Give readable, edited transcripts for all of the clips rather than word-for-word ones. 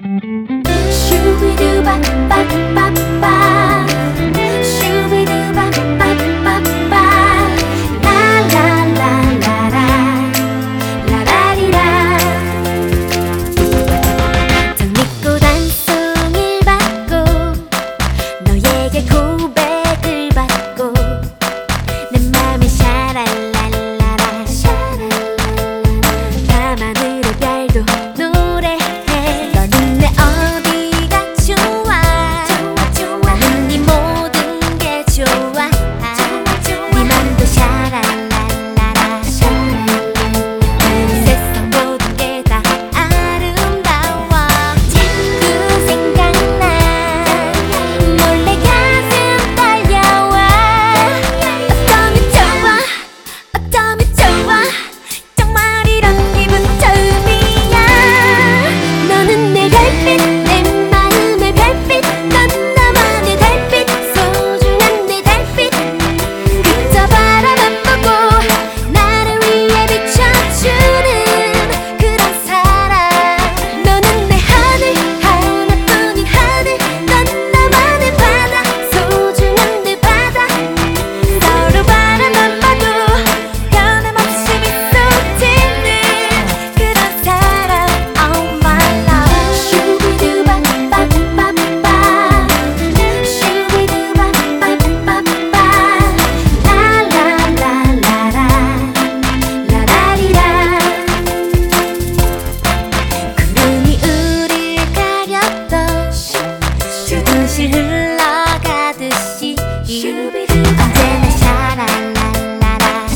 언제나 샤랄랄라라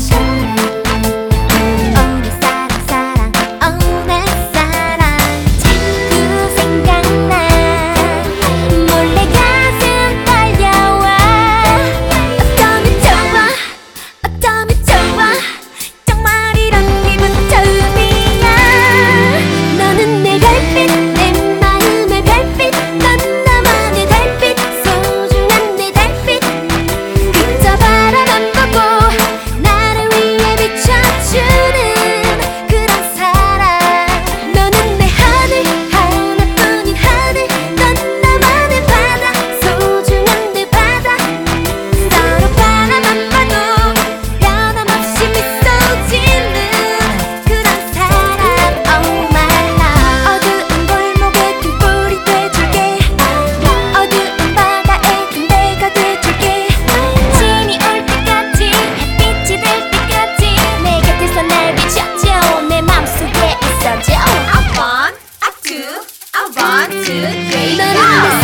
오늘 사랑 오늘 사랑 자꾸 생각나 몰래 가슴 떨려와 어쩌면 좋아 정말 이런 기분 처음이야 너는 내 별빛 내 마음의 별빛 넌 나만의 달빛 소중한 내 달빛 그저 바라만 보고 나를 위해 비춰주는 그런 사랑 너는 내 하늘 하나뿐인 하늘 넌 나만의 바다 소중한 내 바다 서로 바라만 봐도 변함없이 미소 짓는 그런 사랑 Oh my love 어두운 골목에 등불이 돼줄게 어두운 바다에 등대가 돼줄게 아침이 올 때까지 햇빛이 될 때까지 내 곁에서 날 비춰줘 내 맘속에 있어줘 I want, I do, I want to, three, go